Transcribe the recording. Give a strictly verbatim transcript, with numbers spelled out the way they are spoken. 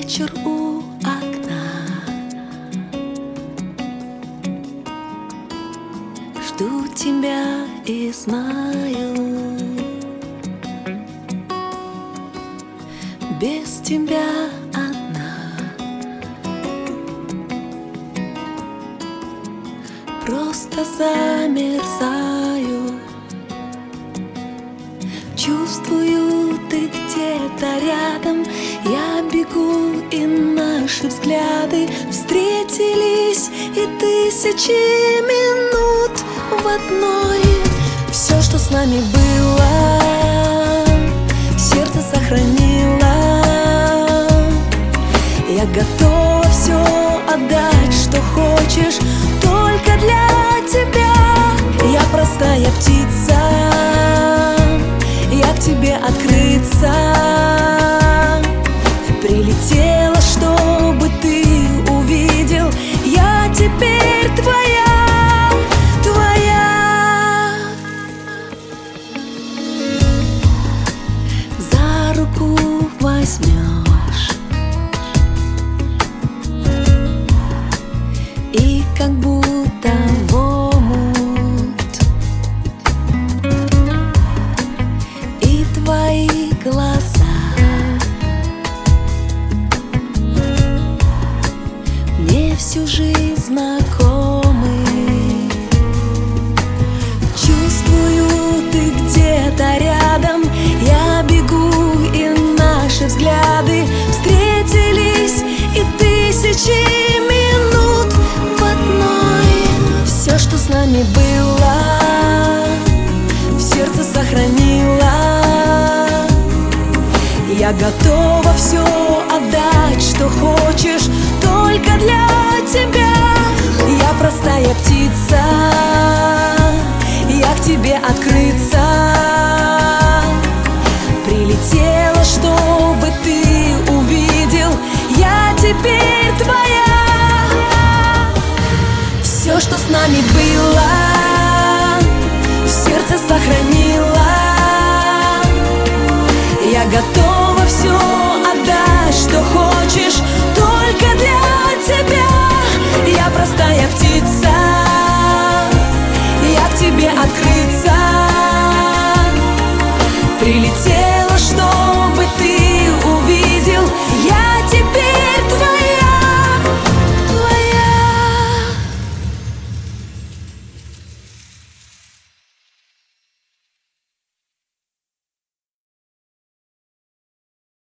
вечер у окна. Жду тебя и знаю, без тебя одна. Просто замерзаю. Чувствую, ты где-то рядом. Я бегу, и наши взгляды встретились, и тысячи минут в одной. Все, что с нами было, в сердце сохранила. Я готова все отдать, что хочешь, только для тебя. Я простая птица, я к тебе открыться прилетела, чтобы ты увидел. Я теперь твоя, твоя. За руку возьмешь, и как будто в омут, и твои глаза мне всю жизнь знакомы. Чувствую, ты где-то рядом. Я бегу, и наши взгляды встретились, и тысячи минут в одной. Все, что с нами было, в сердце сохранила. Я готова все отдать, что хочешь, только для тебя. Я простая птица, я к тебе открыться прилетела, чтобы ты увидел. Я теперь твоя. Все, что с нами было, в сердце сохранила. Я готова все отдать, что хочешь, только для тебя. Я простая птица,